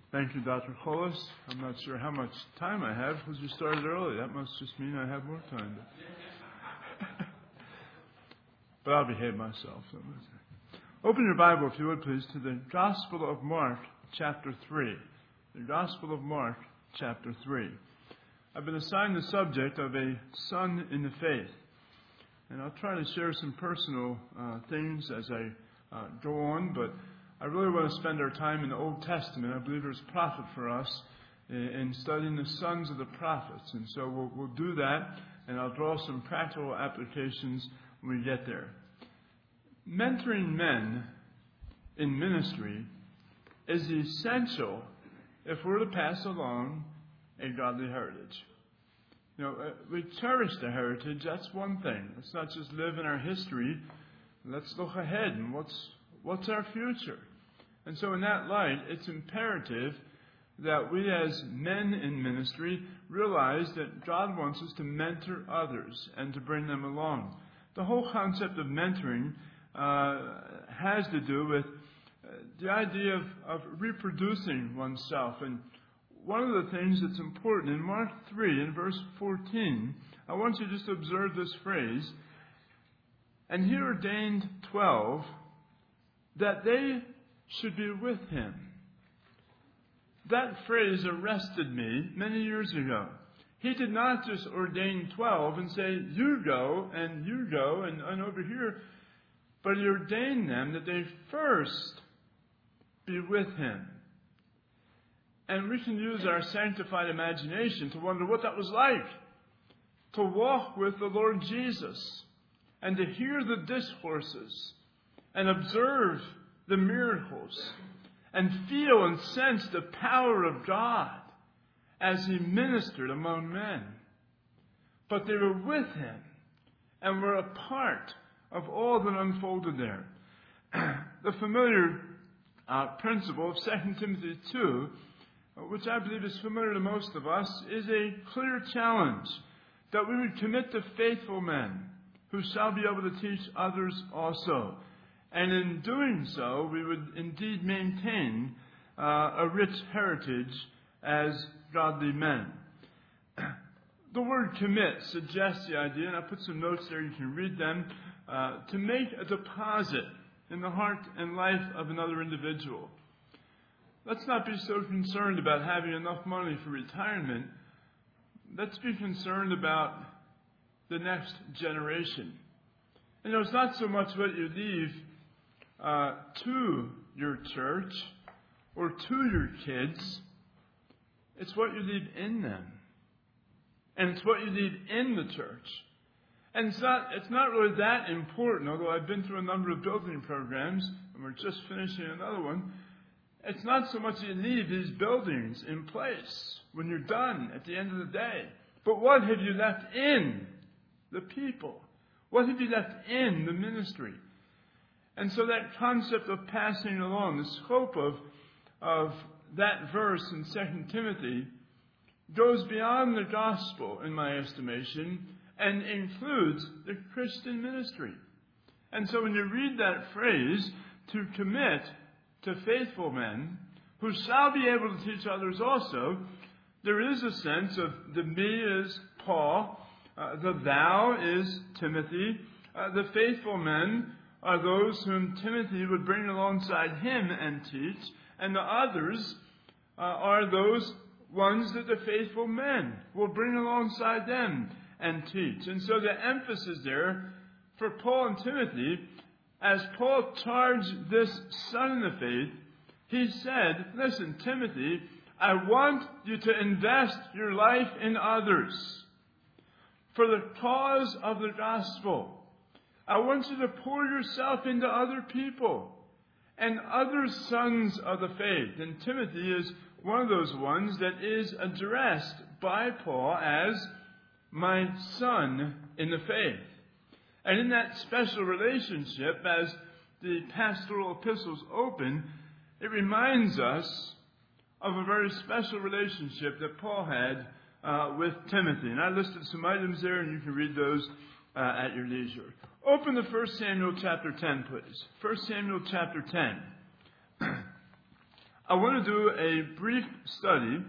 Thank you, Dr. Collis. I'm not sure how much time I have because you started early. That must just mean I have more time. But I'll behave myself. Open your Bible, if you would, please, to the Gospel of Mark, chapter 3. The Gospel of Mark, chapter 3. I've been assigned the subject of a son in the faith. And I'll try to share some personal things as I go on, but I really want to spend our time in the Old Testament. I believe there's profit for us in studying the sons of the prophets. And so we'll do that, and I'll draw some practical applications when we get there. Mentoring men in ministry is essential if we're to pass along a godly heritage. You know, we cherish the heritage, that's one thing. Let's not just live in our history. Let's look ahead and what's our future. And so in that light, it's imperative that we as men in ministry realize that God wants us to mentor others and to bring them along. The whole concept of mentoring has to do with the idea of reproducing oneself. And one of the things that's important in Mark 3, in verse 14, I want you to just observe this phrase. And he ordained 12 that they should be with him. That phrase arrested me many years ago. He did not just ordain 12 and say, you go and over here. But he ordained them that they first be with him. And we can use our sanctified imagination to wonder what that was like. To walk with the Lord Jesus and to hear the discourses and observe the miracles and feel and sense the power of God as he ministered among men. But they were with him and were a part of all that unfolded there. The familiar principle of 2 Timothy 2, which I believe is familiar to most of us, is a clear challenge that we would commit to faithful men who shall be able to teach others also. And in doing so, we would indeed maintain a rich heritage as godly men. The word commit suggests the idea, and I put some notes there, you can read them, to make a deposit in the heart and life of another individual. Let's not be so concerned about having enough money for retirement. Let's be concerned about the next generation. You know, it's not so much what you leave to your church or to your kids. It's what you leave in them. And it's what you leave in the church. And it's not really that important, although I've been through a number of building programs, and we're just finishing another one. It's not so much that you leave these buildings in place when you're done at the end of the day. But what have you left in the people? What have you left in the ministry? And so that concept of passing along, the scope of that verse in 2 Timothy goes beyond the gospel, in my estimation, and includes the Christian ministry. And so when you read that phrase, to commit to faithful men who shall be able to teach others also, there is a sense of the me is Paul, the thou is Timothy, the faithful men are those whom Timothy would bring alongside him and teach, and the others are those ones that the faithful men will bring alongside them and teach. And so the emphasis there for Paul and Timothy, as Paul charged this son in the faith, he said, listen, Timothy, I want you to invest your life in others for the cause of the gospel. I want you to pour yourself into other people and other sons of the faith. And Timothy is one of those ones that is addressed by Paul as my son in the faith. And in that special relationship, as the pastoral epistles open, it reminds us of a very special relationship that Paul had with Timothy. And I listed some items there, and you can read those at your leisure. Open to 1 Samuel chapter 10, please. 1 Samuel chapter 10. I want to do a brief study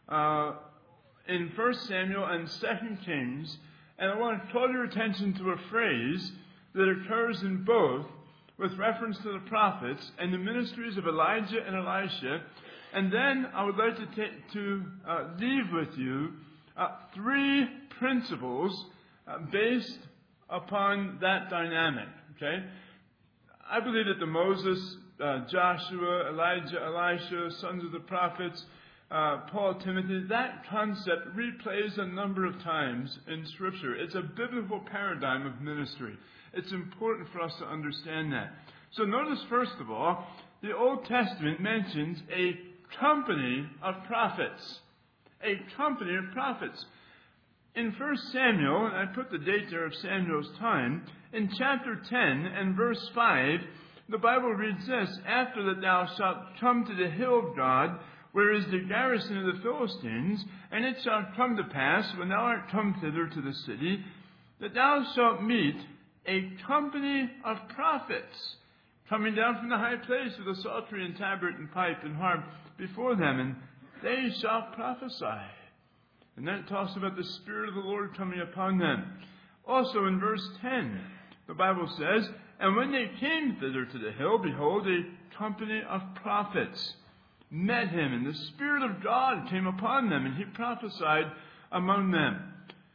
in 1 Samuel and 2 Kings, and I want to call your attention to a phrase that occurs in both with reference to the prophets and the ministries of Elijah and Elisha. And then I would like to leave with you three principles based upon that dynamic. Okay, I believe that the Moses, Joshua, Elijah, Elisha, sons of the prophets, Paul, Timothy, that concept replays a number of times in Scripture. It's a biblical paradigm of ministry. It's important for us to understand that. So notice, first of all, the Old Testament mentions a company of prophets. A company of prophets. In 1 Samuel, and I put the date there of Samuel's time, in chapter 10 and verse 5, the Bible reads this: "After that thou shalt come to the hill of God, where is the garrison of the Philistines, and it shall come to pass, when thou art come thither to the city, that thou shalt meet a company of prophets coming down from the high place with a psaltery and tabret and pipe and harp before them, and they shall prophesy." And then it talks about the Spirit of the Lord coming upon them. Also in verse 10, the Bible says, "And when they came thither to the hill, behold, a company of prophets met him, and the Spirit of God came upon them, and he prophesied among them."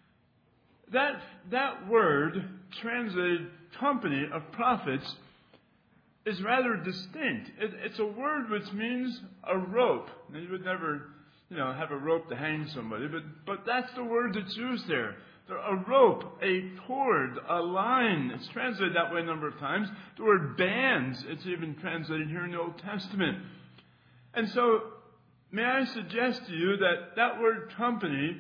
That word, translated company of prophets, is rather distinct. It's a word which means a rope. Now, you would never, have a rope to hang somebody, but that's the word that's used there. A rope, a cord, a line. It's translated that way a number of times. The word bands, it's even translated here in the Old Testament. And so, may I suggest to you that word company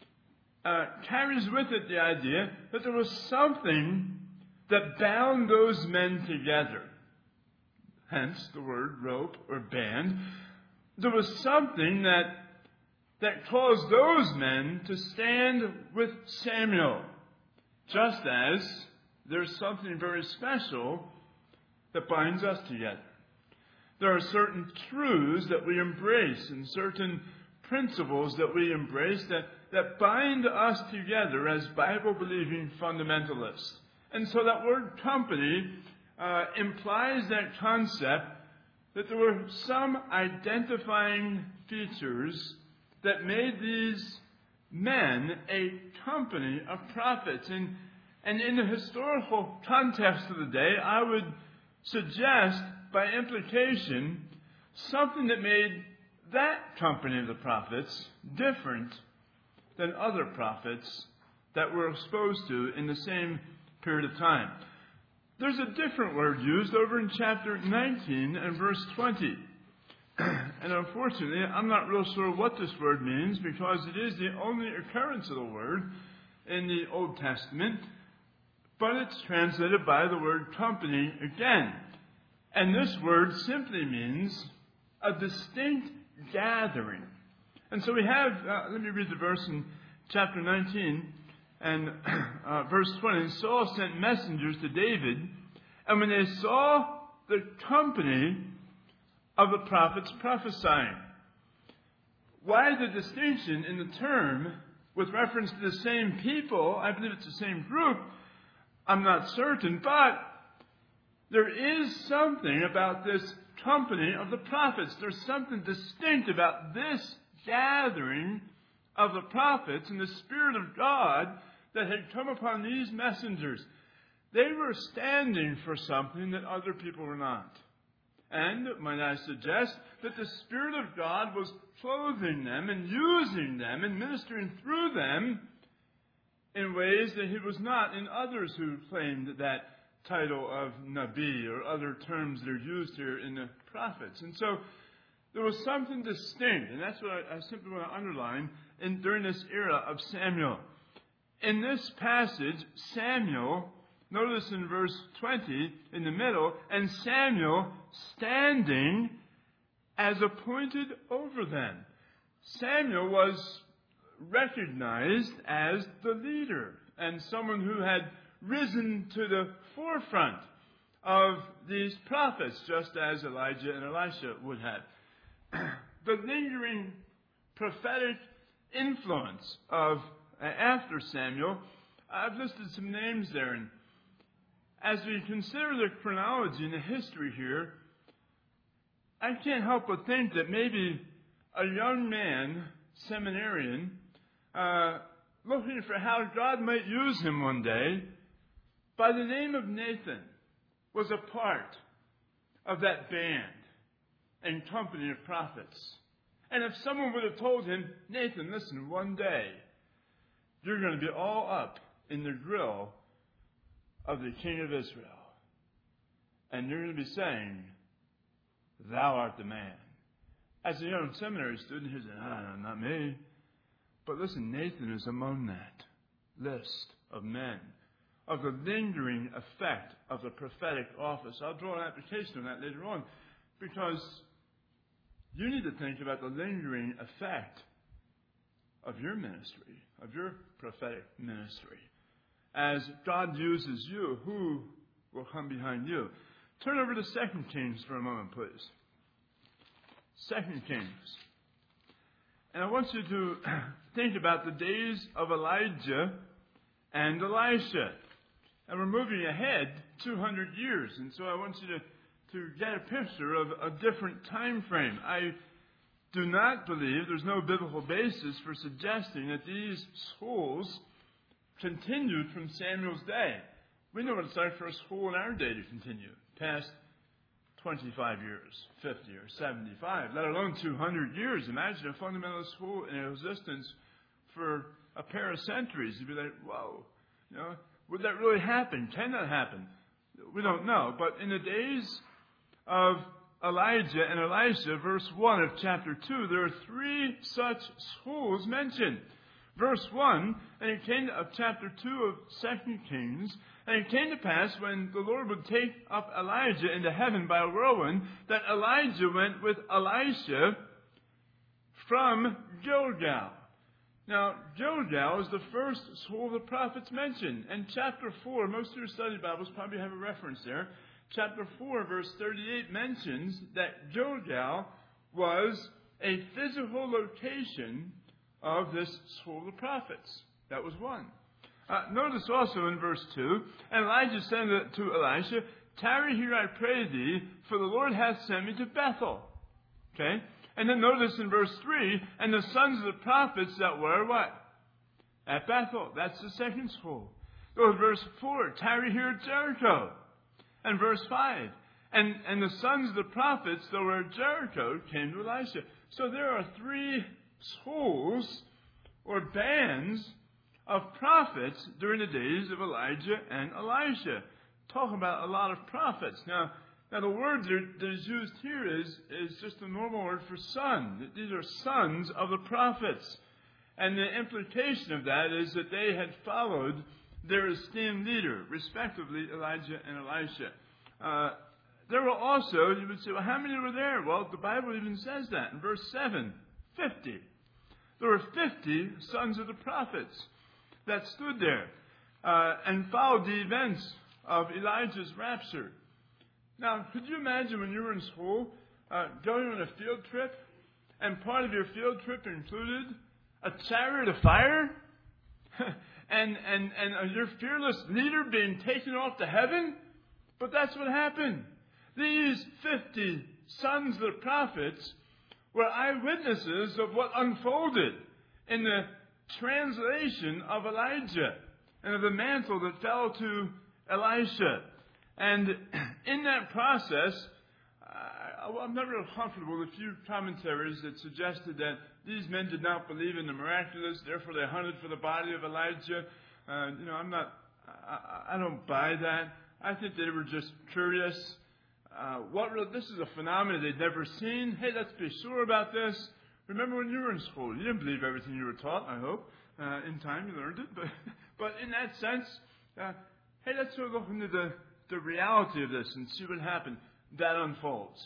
carries with it the idea that there was something that bound those men together. Hence the word rope or band. There was something that caused those men to stand with Samuel. Just as there's something very special that binds us together. There are certain truths that we embrace and certain principles that we embrace that bind us together as Bible-believing fundamentalists. And so that word company implies that concept that there were some identifying features that made these men a company of prophets. And in the historical context of the day, I would suggest, by implication, something that made that company of the prophets different than other prophets that we're exposed to in the same period of time. There's a different word used over in chapter 19 and verse 20. And unfortunately, I'm not real sure what this word means, because it is the only occurrence of the word in the Old Testament, but it's translated by the word company again. And this word simply means a distinct gathering. And so we have, let me read the verse in chapter 19 and verse 20. "And Saul sent messengers to David, and when they saw the company of the prophets prophesying." Why the distinction in the term with reference to the same people? I believe it's the same group. I'm not certain, but there is something about this company of the prophets. There's something distinct about this gathering of the prophets and the Spirit of God that had come upon these messengers. They were standing for something that other people were not. And, might I suggest, that the Spirit of God was clothing them and using them and ministering through them in ways that he was not in others who claimed that title of Nabi or other terms that are used here in the prophets. And so there was something distinct, and that's what I simply want to underline during this era of Samuel. In this passage, Samuel, notice in verse 20 in the middle, "And Samuel standing as appointed over them." Samuel was recognized as the leader and someone who had risen to the forefront of these prophets, just as Elijah and Elisha would have. the lingering prophetic influence of after Samuel. I've listed some names there, and as we consider the chronology and the history here, I can't help but think that maybe a young man, seminarian, looking for how God might use him one day, by the name of Nathan, was a part of that band and company of prophets. And if someone would have told him, Nathan, listen, one day you're going to be all up in the grill of the king of Israel, and you're going to be saying, thou art the man. As a young seminary student, he said, not me. But listen, Nathan is among that list of men, of the lingering effect of the prophetic office. I'll draw an application on that later on, because you need to think about the lingering effect of your ministry, of your prophetic ministry. As God uses you, who will come behind you? Turn over to 2 Kings for a moment, please. 2 Kings. And I want you to think about the days of Elijah and Elisha. And we're moving ahead 200 years. And so I want you to get a picture of a different time frame. I do not believe, there's no biblical basis for suggesting that these schools continued from Samuel's day. We know what it's like for a school in our day to continue past 25 years, 50 or 75, let alone 200 years. Imagine a fundamental school in existence for a pair of centuries. You'd be like, whoa, would that really happen? Can that happen? We don't know. But in the days of Elijah and Elisha, verse 1 of chapter 2, there are 3 such schools mentioned. Verse 1, and it came of chapter 2 of 2 Kings, and it came to pass when the Lord would take up Elijah into heaven by a whirlwind, that Elijah went with Elisha from Gilgal. Now, Gilgal is the first school of the prophets mentioned. And chapter 4, most of your study Bibles probably have a reference there. Chapter 4, verse 38 mentions that Gilgal was a physical location of this school of the prophets. That was one. Notice also in verse 2, and Elijah said to Elisha, tarry here, I pray thee, for the Lord hath sent me to Bethel. Okay? And then notice in verse 3, and the sons of the prophets that were what? At Bethel. That's the second school. Go to verse 4, tarry here at Jericho. And verse 5, and the sons of the prophets that were at Jericho came to Elisha. So there are 3 schools or bands of prophets during the days of Elijah and Elisha. Talk about a lot of prophets. Now the word that is used here is just a normal word for son. These are sons of the prophets. And the implication of that is that they had followed their esteemed leader, respectively Elijah and Elisha. There were also, you would say, well, how many were there? Well, the Bible even says that in verse 7, 50. There were 50 sons of the prophets that stood there and followed the events of Elijah's rapture. Now, could you imagine when you were in school going on a field trip, and part of your field trip included a chariot of fire and your fearless leader being taken off to heaven? But that's what happened. These 50 sons of the prophets were eyewitnesses of what unfolded in the translation of Elijah and of the mantle that fell to Elisha. And in that process, I'm not real comfortable with a few commentaries that suggested that these men did not believe in the miraculous, therefore they hunted for the body of Elijah. I don't buy that. I think they were just curious. This is a phenomenon they'd never seen. Hey, let's be sure about this. Remember when you were in school, you didn't believe everything you were taught, I hope. In time you learned it. But in that sense, hey, let's sort of look into the reality of this and see what happened. That unfolds.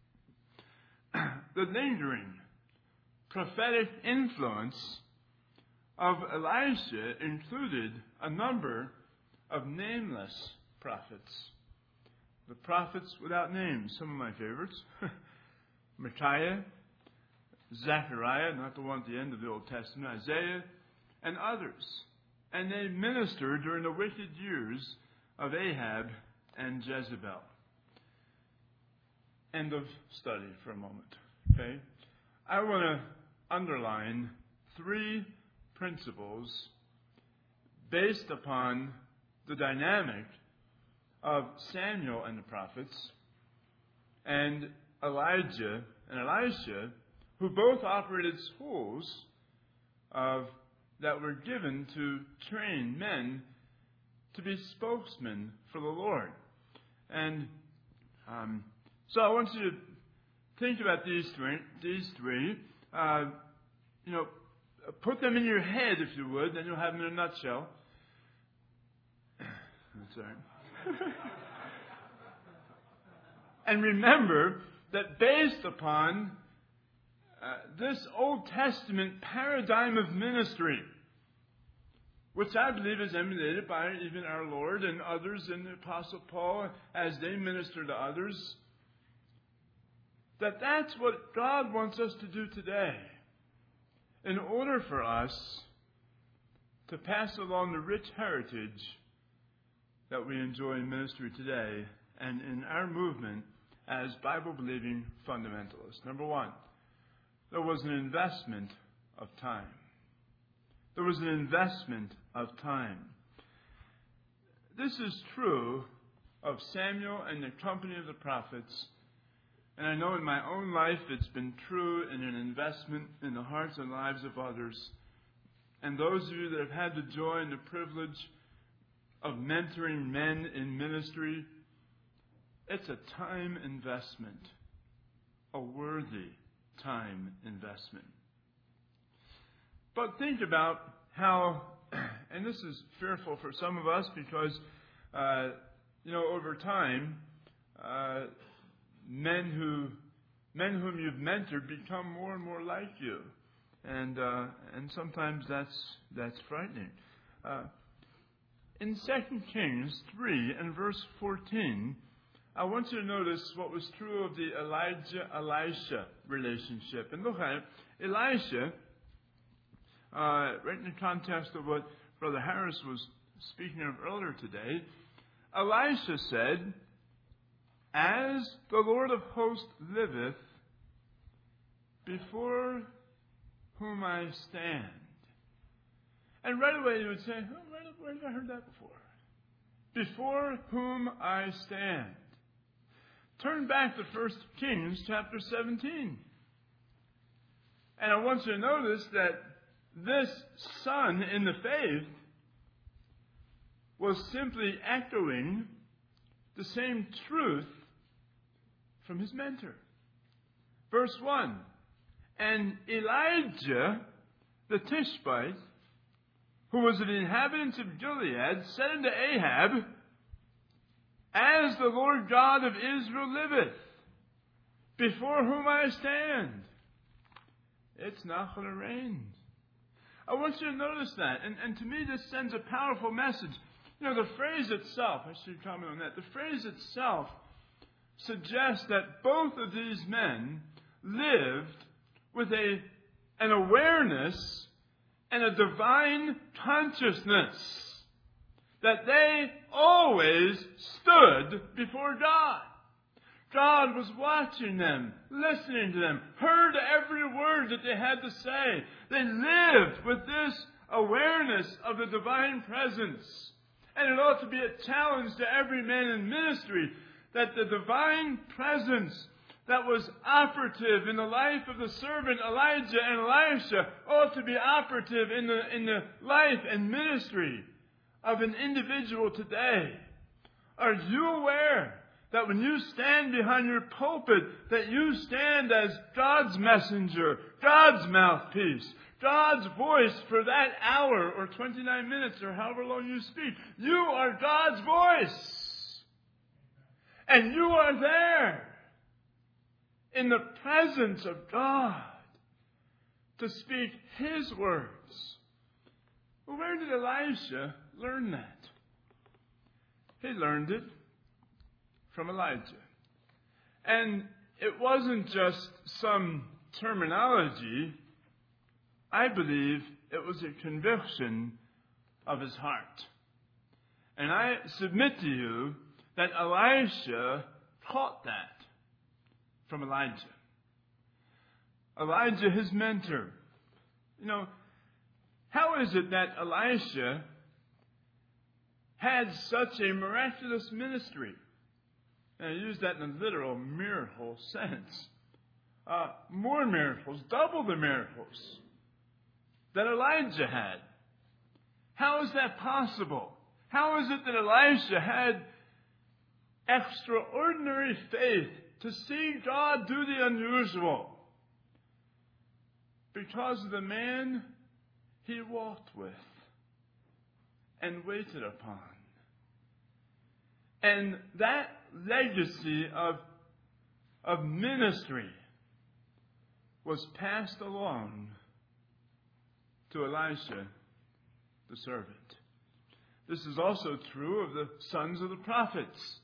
The lingering prophetic influence of Elisha included a number of nameless prophets. The prophets without names, some of my favorites. Micaiah, Zechariah, not the one at the end of the Old Testament, Isaiah, and others. And they ministered during the wicked years of Ahab and Jezebel. End of study for a moment. Okay? I want to underline 3 principles based upon the dynamic of Samuel and the prophets and Elijah and Elisha, who both operated schools that were given to train men to be spokesmen for the Lord. And so I want you to think about these three. Put them in your head, if you would, then you'll have them in a nutshell. That's all right. And remember that based upon this Old Testament paradigm of ministry, which I believe is emanated by even our Lord and others in the Apostle Paul as they minister to others, that's what God wants us to do today in order for us to pass along the rich heritage that we enjoy in ministry today and in our movement as Bible-believing fundamentalists. Number 1, there was an investment of time. There was an investment of time. This is true of Samuel and the company of the prophets. And I know in my own life it's been true in an investment in the hearts and lives of others. And those of you that have had the joy and the privilege of mentoring men in ministry, it's a time investment, a worthy time investment. But think about how, and this is fearful for some of us because, over time, men whom you've mentored become more and more like you, and sometimes that's frightening. In 2 Kings 3 and verse 14, I want you to notice what was true of the Elijah-Elisha relationship. And look at it. Elisha, right in the context of what Brother Harris was speaking of earlier today, Elisha said, "As the Lord of hosts liveth, before whom I stand." And right away you would say, where have I heard that before? Before whom I stand. Turn back to 1 Kings chapter 17. And I want you to notice that this son in the faith was simply echoing the same truth from his mentor. Verse 1, "And Elijah the Tishbite, who was an inhabitant of Gilead, said unto Ahab, As the Lord God of Israel liveth, before whom I stand, it's not going to rain." I want you to notice that. And to me, this sends a powerful message. The phrase itself, I should comment on that. The phrase itself suggests that both of these men lived with an awareness and a divine consciousness that they always stood before God. God was watching them, listening to them, heard every word that they had to say. They lived with this awareness of the divine presence. And it ought to be a challenge to every man in ministry that the divine presence that was operative in the life of the servant Elijah and Elisha ought to be operative in the life and ministry of an individual today. Are you aware that when you stand behind your pulpit, that you stand as God's messenger, God's mouthpiece, God's voice for that hour or 29 minutes or however long you speak? You are God's voice. And you are there in the presence of God to speak His words. Well, where did Elisha learn that? He learned it from Elijah. And it wasn't just some terminology, I believe it was a conviction of his heart. And I submit to you that Elisha taught that from Elijah. Elijah, his mentor. How is it that Elisha had such a miraculous ministry? And I use that in a literal miracle sense. More miracles, double the miracles that Elijah had. How is that possible? How is it that Elisha had extraordinary faith to see God do the unusual? Because of the man he walked with and waited upon. And that legacy of ministry was passed along to Elisha, the servant. This is also true of the sons of the prophets.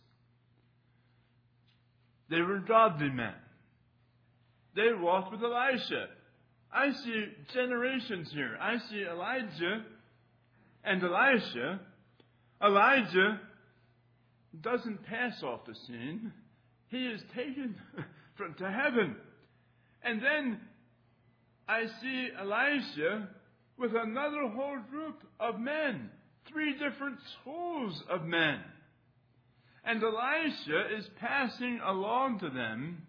They were godly men. They walked with Elisha. I see generations here. I see Elijah and Elisha. Elijah doesn't pass off the scene. He is taken to heaven. And then I see Elisha with another whole group of men. 3 different schools of men. And Elisha is passing along to them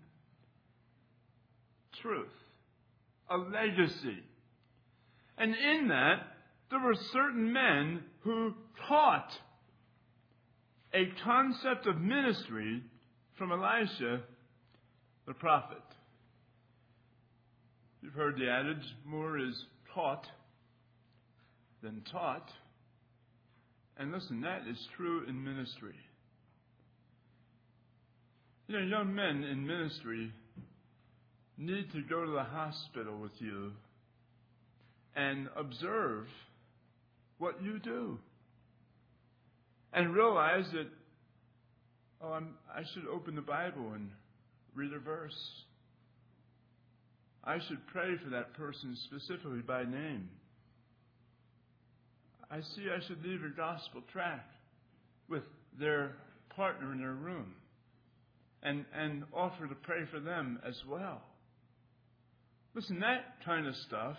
truth, a legacy. And in that, there were certain men who taught a concept of ministry from Elisha, the prophet. You've heard the adage, more is taught than taught. And listen, that is true in ministry. Young men in ministry need to go to the hospital with you and observe what you do. And realize that, I should open the Bible and read a verse. I should pray for that person specifically by name. I should leave a gospel tract with their partner in their room and offer to pray for them as well. Listen, that kind of stuff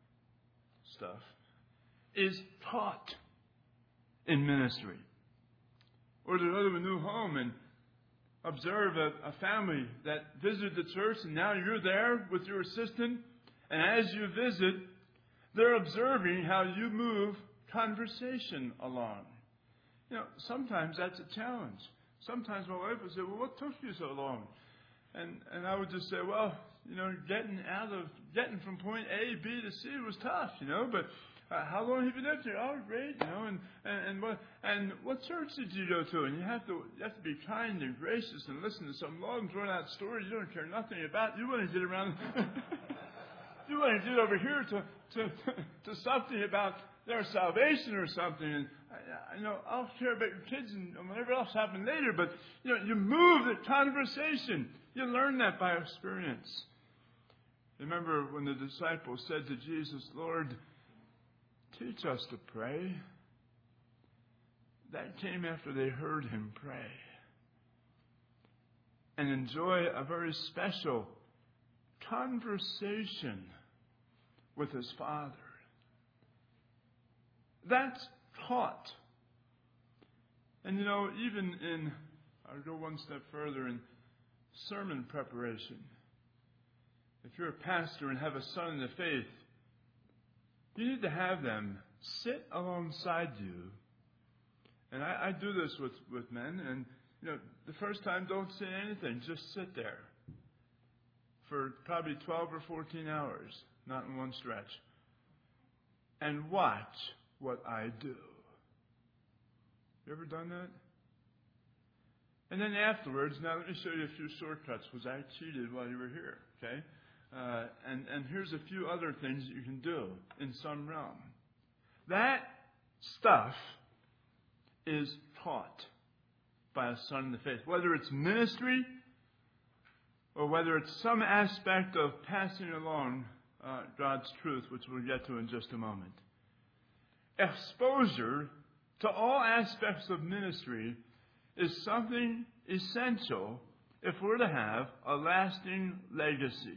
is taught in ministry. Or to go to a new home and observe a family that visited the church, and now you're there with your assistant, and as you visit, they're observing how you move conversation along. Sometimes that's a challenge. Sometimes my wife would say, well, what took you so long? And I would just say, well, getting from point A, B to C was tough, but how long have you been up here? Oh, great, and what church did you go to? And you have to be kind and gracious and listen to some long drawn out story you don't care nothing about. You want to get around, you want to get over here to something about their salvation or something. And I'll care about your kids and whatever else happened later. But you move the conversation. You learn that by experience. Remember when the disciples said to Jesus, Lord, teach us to pray. That came after they heard him pray and enjoy a very special conversation with his Father. That's taught. And even I'll go one step further in sermon preparation. If you're a pastor and have a son in the faith, you need to have them sit alongside you. And I do this with men. And, the first time, don't say anything. Just sit there for probably 12 or 14 hours, not in one stretch, and watch what I do. You ever done that? And then afterwards, now let me show you a few shortcuts, because I cheated while you were here, okay? And here's a few other things that you can do in some realm. That stuff is taught by a son in the faith. Whether it's ministry or whether it's some aspect of passing along God's truth, which we'll get to in just a moment. Exposure to all aspects of ministry is something essential if we're to have a lasting legacy.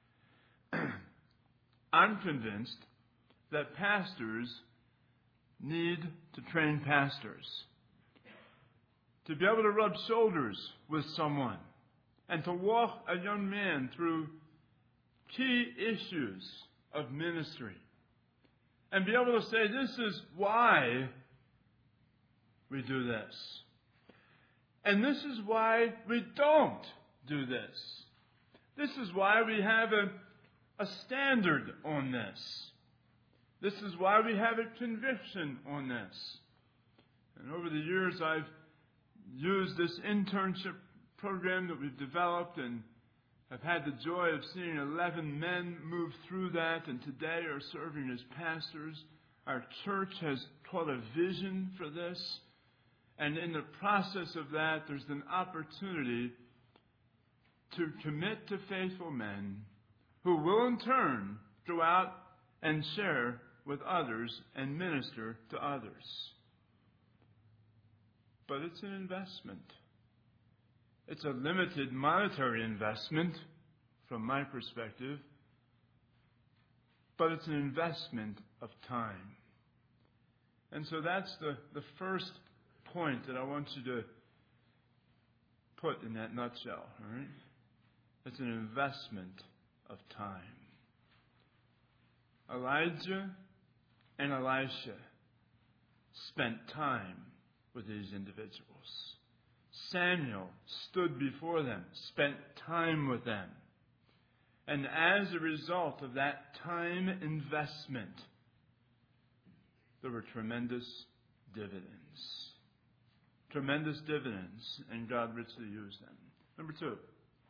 I'm convinced that pastors need to train pastors, to be able to rub shoulders with someone and to walk a young man through key issues of ministry and be able to say, this is why we do this. And this is why we don't do this. This is why we have a standard on this. This is why we have a conviction on this. And over the years, I've used this internship program that we've developed, and I've had the joy of seeing 11 men move through that, and today are serving as pastors. Our church has caught a vision for this, and in the process of that, there's an opportunity to commit to faithful men who will in turn go out and share with others and minister to others. But it's an investment. It's a limited monetary investment from my perspective, but it's an investment of time. And so that's the first point that I want you to put in that nutshell. All right? It's an investment of time. Elijah and Elisha spent time with these individuals. Samuel stood before them, spent time with them. And as a result of that time investment, there were tremendous dividends. Tremendous dividends, and God richly used them. Number two,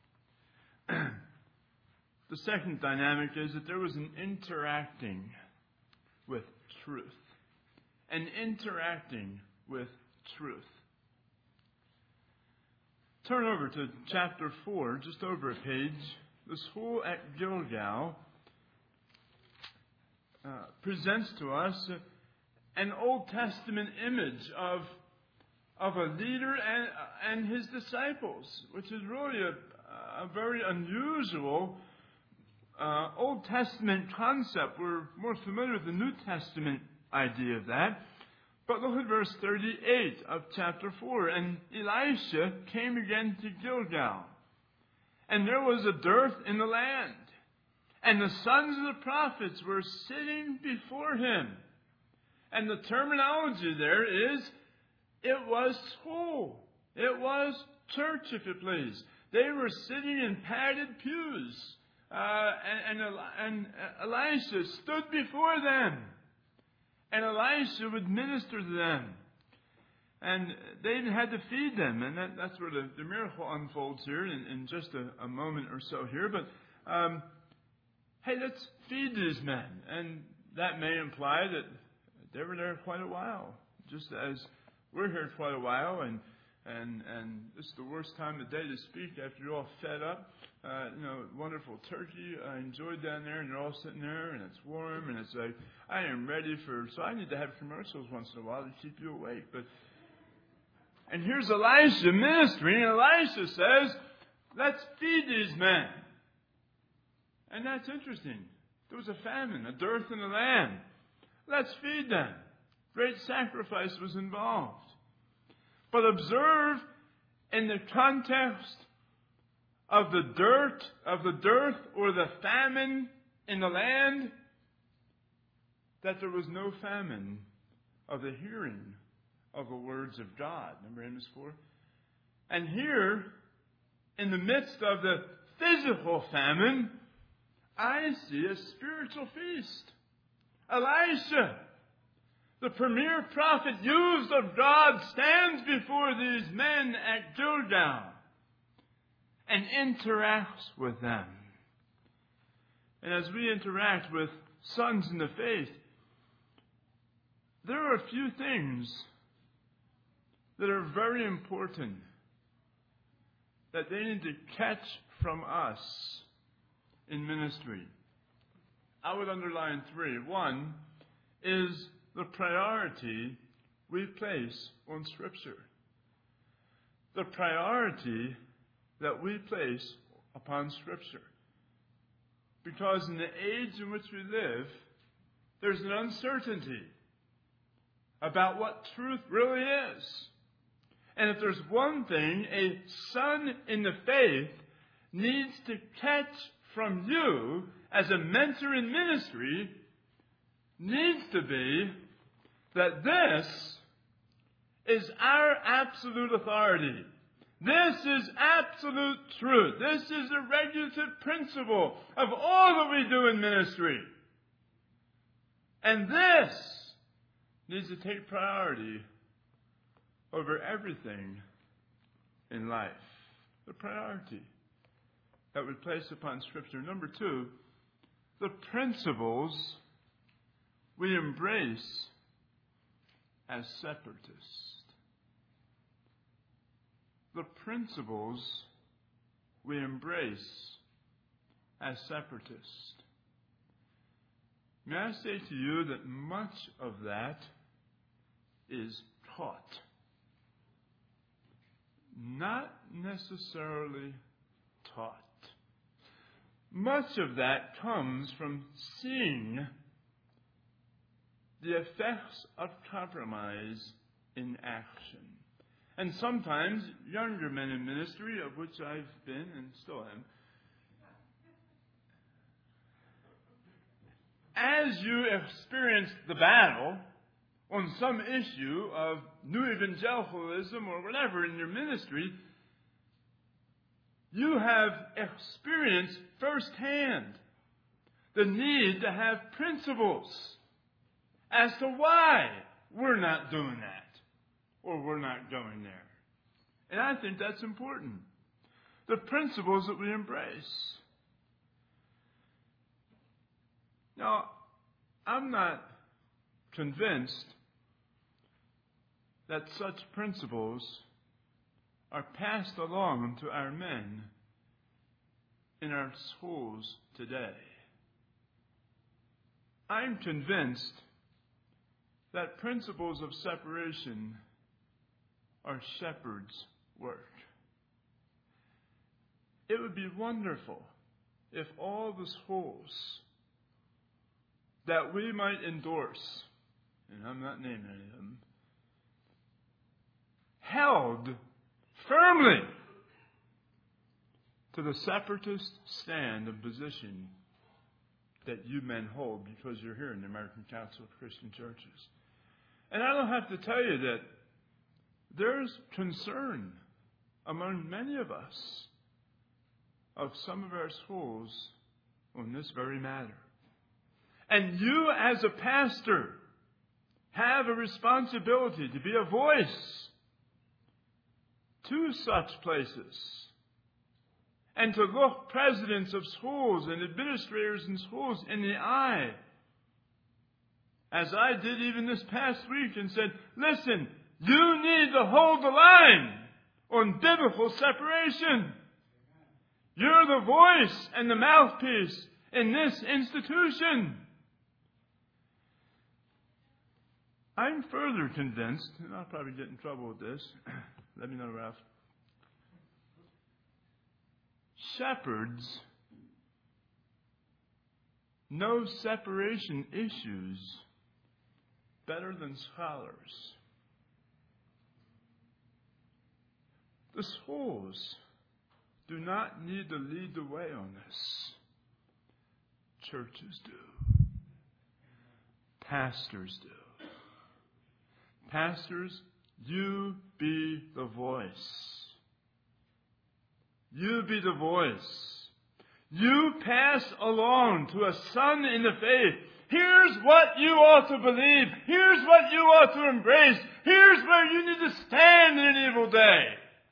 the second dynamic is that there was an interacting with truth. An interacting with truth. Turn over to chapter 4, just over a page. The school at Gilgal presents to us an Old Testament image of a leader and his disciples, which is really a very unusual Old Testament concept. We're more familiar with the New Testament idea of that. But look at verse 38 of chapter 4. And Elisha came again to Gilgal, and there was a dearth in the land, and the sons of the prophets were sitting before him. And the terminology there is, it was school. It was church, if you please. They were sitting in padded pews. And Elisha stood before them. And Elisha would minister to them. And they even had to feed them. And that's where the miracle unfolds here in just a moment or so here. But, hey, let's feed these men. And that may imply that they were there quite a while. Just as we're here quite a while. And this is the worst time of day to speak after you're all fed up. Wonderful turkey I enjoyed down there, and you're all sitting there, and it's warm, and it's like, I am ready so I need to have commercials once in a while to keep you awake. And here's Elisha ministering, and Elisha says, let's feed these men. And that's interesting. There was a famine, a dearth in the land. Let's feed them. Great sacrifice was involved. But observe in the context of the dearth or the famine in the land, that there was no famine of the hearing of the words of God. Remember Amos 4? And here, in the midst of the physical famine, I see a spiritual feast. Elisha, the premier prophet used of God, stands before these men at Gilgal and interacts with them. And as we interact with sons in the faith, there are a few things that are very important that they need to catch from us in ministry. I would underline 3. 1 is the priority we place on Scripture. The priority that we place upon Scripture. Because in the age in which we live, there's an uncertainty about what truth really is. And if there's one thing a son in the faith needs to catch from you as a mentor in ministry, needs to be that this is our absolute authority. This is absolute truth. This is a regulative principle of all that we do in ministry. And this needs to take priority over everything in life. The priority that we place upon Scripture. Number 2, the principles we embrace as separatists. The principles we embrace as separatists. May I say to you that much of that is taught, not necessarily taught. Much of that comes from seeing the effects of compromise in action. And sometimes younger men in ministry, of which I've been and still am, as you experience the battle on some issue of new evangelicalism or whatever in your ministry, you have experienced firsthand the need to have principles as to why we're not doing that or we're not going there. And I think that's important. The principles that we embrace. Now, I'm not convinced that such principles are passed along to our men in our schools today. I'm convinced that principles of separation are shepherds' work. It would be wonderful if all the schools that we might endorse, and I'm not naming any of them, held firmly to the separatist stand and position that you men hold because you're here in the American Council of Christian Churches. And I don't have to tell you that there's concern among many of us of some of our schools on this very matter. And you as a pastor have a responsibility to be a voice to such places and to look presidents of schools and administrators in schools in the eye, as I did even this past week, and said, listen, you need to hold the line on biblical separation. You're the voice and the mouthpiece in this institution. I'm further convinced, and I'll probably get in trouble with this. Let me know, Ralph. Shepherds know separation issues better than scholars. The schools do not need to lead the way on this. Churches do. Pastors do. Pastors, you be the voice. You be the voice. You pass along to a son in the faith. Here's what you ought to believe. Here's what you ought to embrace. Here's where you need to stand in an evil day.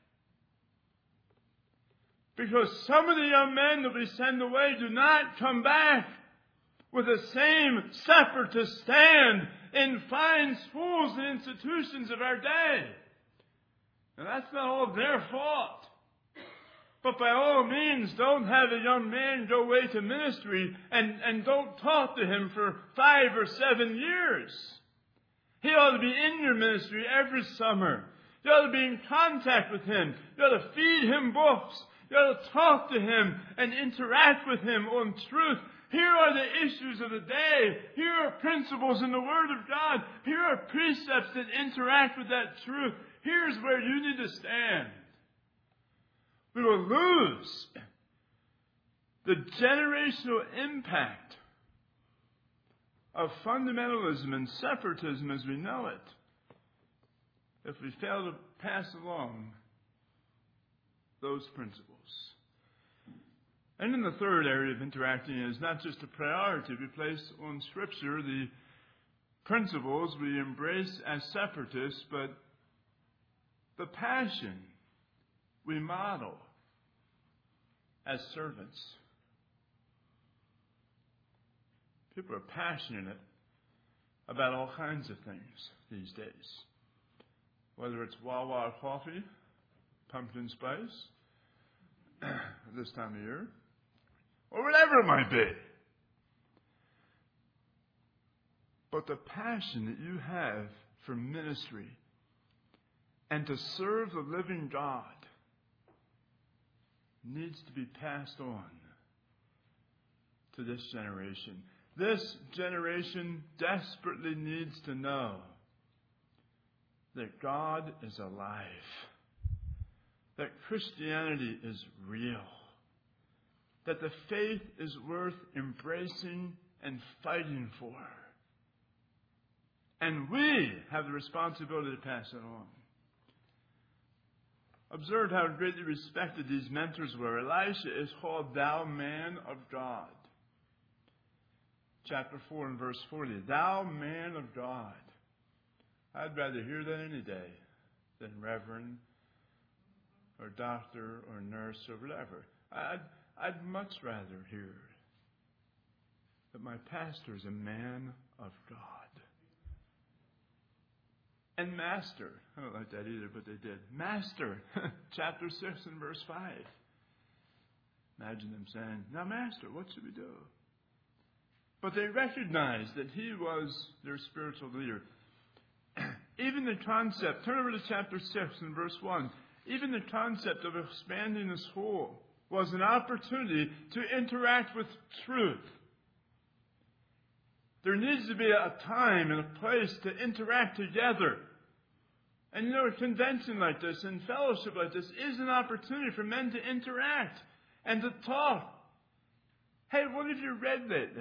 Because some of the young men that we send away do not come back with the same separatist stand in fine schools and institutions of our day. And that's not all their fault. But by all means, don't have a young man go away to ministry and don't talk to him for 5 or 7 years. He ought to be in your ministry every summer. You ought to be in contact with him. You ought to feed him books. You ought to talk to him and interact with him on truth. Here are the issues of the day. Here are principles in the Word of God. Here are precepts that interact with that truth. Here's where you need to stand. We will lose the generational impact of fundamentalism and separatism as we know it if we fail to pass along those principles. And then the third area of interacting is not just a priority. We place on Scripture the principles we embrace as separatists, but the passion we model as servants. People are passionate about all kinds of things these days. Whether it's Wawa coffee, pumpkin spice, this time of year, or whatever it might be. But the passion that you have for ministry and to serve the living God needs to be passed on to this generation. This generation desperately needs to know that God is alive, that Christianity is real, that the faith is worth embracing and fighting for. And we have the responsibility to pass it on. Observe how greatly respected these mentors were. Elisha is called thou man of God. Chapter 4 and verse 40. Thou man of God. I'd rather hear that any day than reverend or doctor or nurse or whatever. I'd much rather hear that my pastor is a man of God. And master. I don't like that either, but they did. Master. Chapter 6 and verse 5. Imagine them saying, now master, what should we do? But they recognized that he was their spiritual leader. Even the concept, turn over to chapter 6 and verse 1. Even the concept of expanding the school was an opportunity to interact with truth. There needs to be a time and a place to interact together. And a convention like this and fellowship like this is an opportunity for men to interact and to talk. Hey, what have you read lately?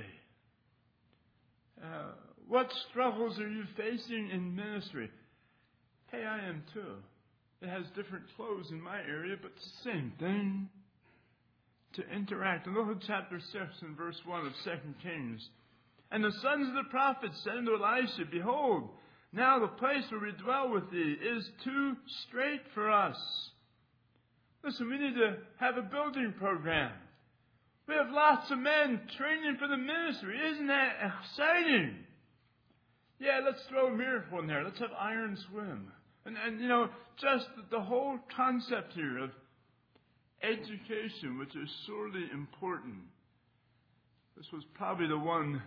What struggles are you facing in ministry? Hey, I am too. It has different clothes in my area, but it's the same thing. To interact. And look at chapter 6 and verse 1 of 2 Kings. And the sons of the prophets said unto Elisha, behold, now the place where we dwell with thee is too strait for us. Listen, we need to have a building program. We have lots of men training for the ministry. Isn't that exciting? Yeah, let's throw a miracle in there. Let's have iron swim. And just the whole concept here of education, which is sorely important. This was probably the one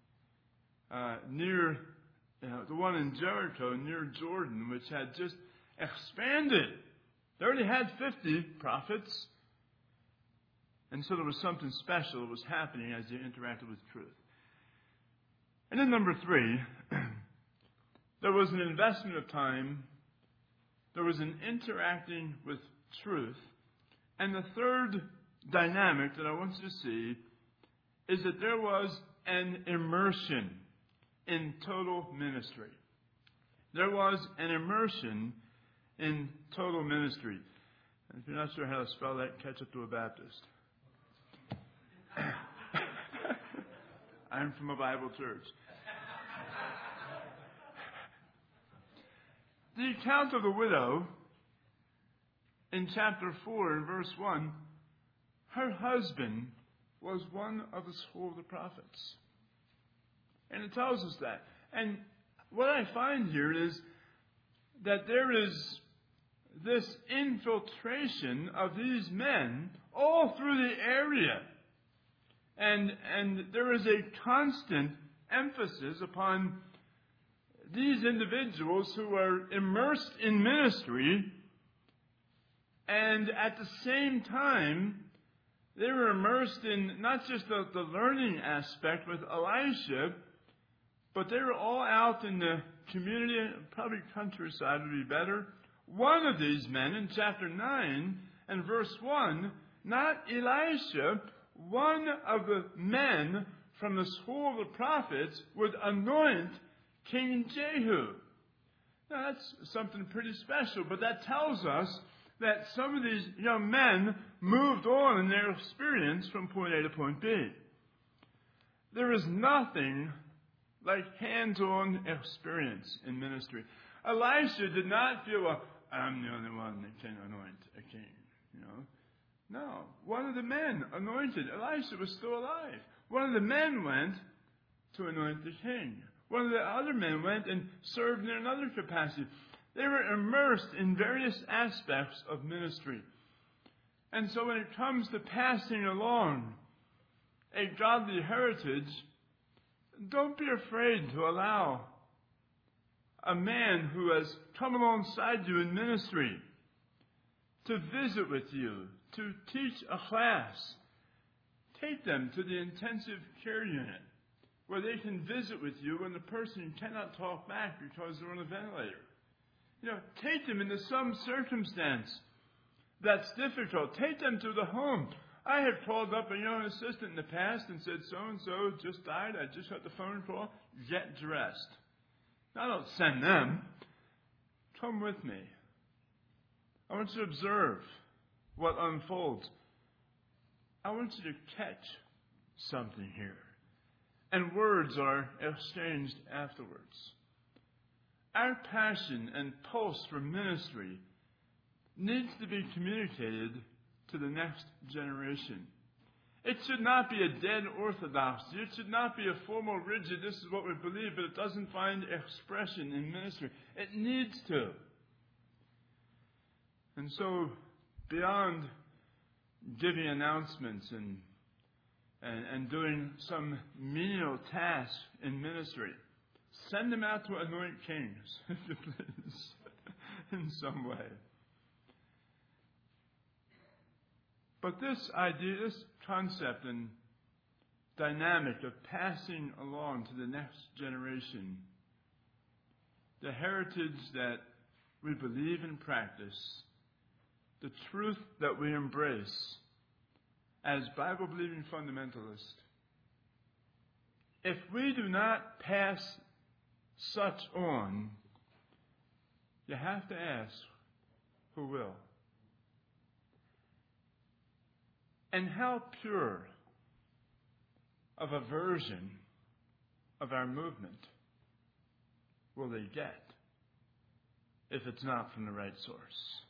the one in Jericho near Jordan, which had just expanded. They already had 50 prophets. And so there was something special that was happening as they interacted with truth. And then number 3, there was an investment of time. There was an interacting with truth. And the third dynamic that I want you to see is that there was an immersion in total ministry. There was an immersion in total ministry. And if you're not sure how to spell that, catch up to a Baptist. I'm from a Bible church. The account of the widow in chapter 4 and verse 1, her husband was one of the school of the prophets. And it tells us that. And what I find here is that there is this infiltration of these men all through the area. And there is a constant emphasis upon these individuals who are immersed in ministry, and at the same time, they were immersed in not just the learning aspect with Elisha, but they were all out in the community, probably countryside would be better. One of these men in chapter 9 and verse 1, not Elisha, one of the men from the school of the prophets would anoint King Jehu. Now that's something pretty special, but that tells us that some of these young men moved on in their experience from point A to point B. There is nothing like hands-on experience in ministry. Elisha did not feel, well, I'm the only one that can anoint a king, No. One of the men anointed. Elisha was still alive. One of the men went to anoint the king. One of the other men went and served in another capacity. They were immersed in various aspects of ministry. And so when it comes to passing along a godly heritage, don't be afraid to allow a man who has come alongside you in ministry to visit with you, to teach a class. Take them to the intensive care unit where they can visit with you when the person cannot talk back because they're on a ventilator. Take them into some circumstance that's difficult. Take them to the home. I have called up a young assistant in the past and said, so-and-so just died. I just got the phone call. Get dressed. Now, I don't send them. Come with me. I want you to observe what unfolds. I want you to catch something here. And words are exchanged afterwards. Our passion and pulse for ministry needs to be communicated to the next generation. It should not be a dead orthodoxy. It should not be a formal, rigid, this is what we believe, but it doesn't find expression in ministry. It needs to. And so, beyond giving announcements and doing some menial task in ministry, send them out to anoint kings, if you please, in some way. But this idea, this concept and dynamic of passing along to the next generation, the heritage that we believe and practice, the truth that we embrace as Bible-believing fundamentalists, if we do not pass such on, you have to ask, who will? And how pure of a version of our movement will they get if it's not from the right source?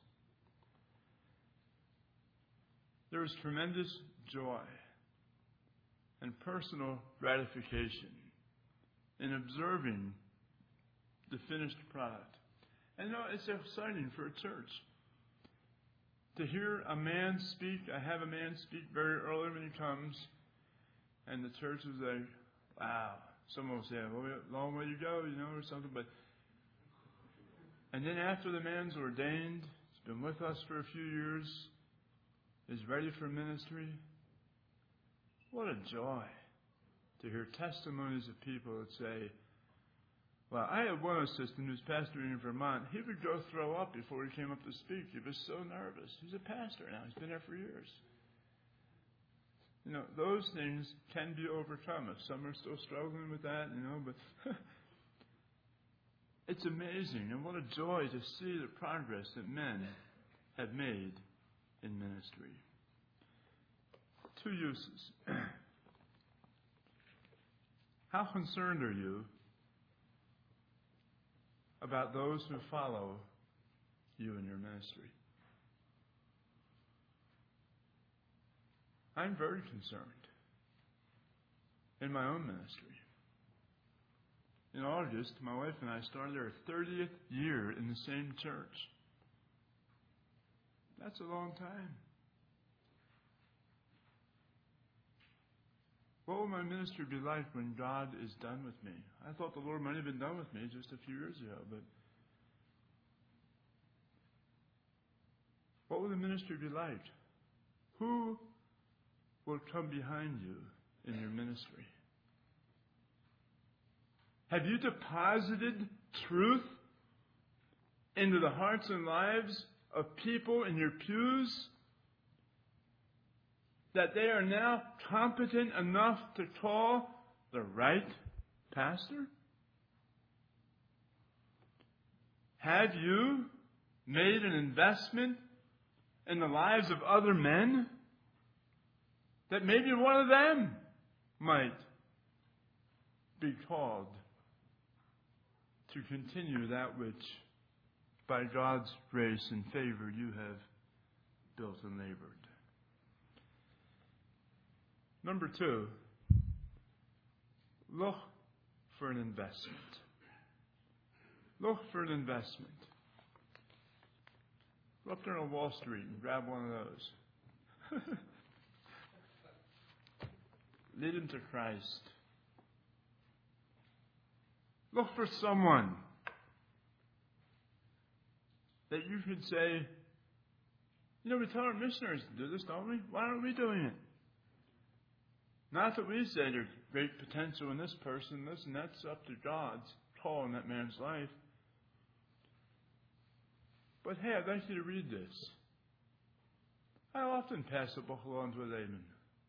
There is tremendous joy and personal gratification in observing the finished product. And it's exciting for a church to hear a man speak. I have a man speak very early when he comes, and the church is like, wow. Someone will say, well, long way to go, or something. And then after the man's ordained, he's been with us for a few years, is ready for ministry, what a joy to hear testimonies of people that say, well, I had one assistant who's pastoring in Vermont. He would go throw up before he came up to speak. He was so nervous. He's a pastor now. He's been there for years. Those things can be overcome. If some are still struggling with that, but it's amazing. And what a joy to see the progress that men have made in ministry. Two uses. How concerned are you about those who follow you in your ministry? I'm very concerned in my own ministry. In August, my wife and I started our 30th year in the same church. That's a long time. What will my ministry be like when God is done with me? I thought the Lord might have been done with me just a few years ago, but what will the ministry be like? Who will come behind you in your ministry? Have you deposited truth into the hearts and lives of people in your pews that they are now competent enough to call the right pastor? Have you made an investment in the lives of other men that maybe one of them might be called to continue that which by God's grace and favor you have built and labored? Number 2, look for an investment. Look for an investment. Go up there on Wall Street and grab one of those. Lead them to Christ. Look for someone that you could say, we tell our missionaries to do this, don't we? Why aren't we doing it? Not that we say there's great potential in this person, listen, that's up to God's call in that man's life. But hey, I'd like you to read this. I often pass a book along to a layman.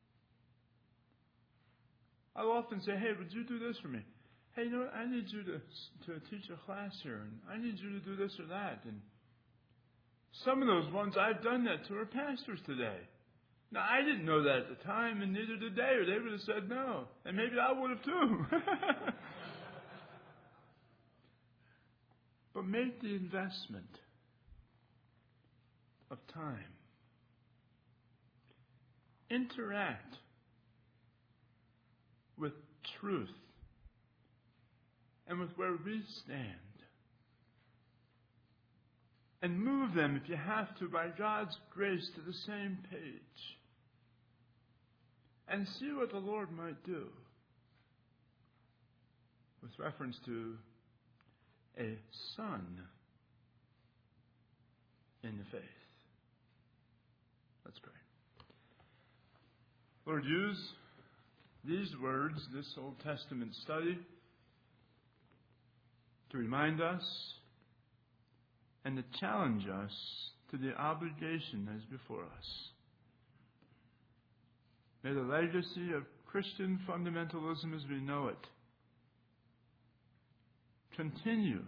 I'll often say, hey, would you do this for me? Hey, I need you to teach a class here, and I need you to do this or that. And some of those ones I've done that to our pastors today. Now, I didn't know that at the time, and neither did they, or they would have said no. And maybe I would have too. But make the investment of time. Interact with truth and with where we stand. And move them, if you have to, by God's grace to the same page. And see what the Lord might do with reference to a son in the faith. Let's pray. Lord, use these words, this Old Testament study, to remind us and to challenge us to the obligation that is before us. May the legacy of Christian fundamentalism as we know it continue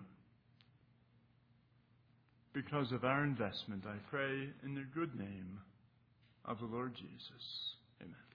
because of our investment, I pray in the good name of the Lord Jesus. Amen.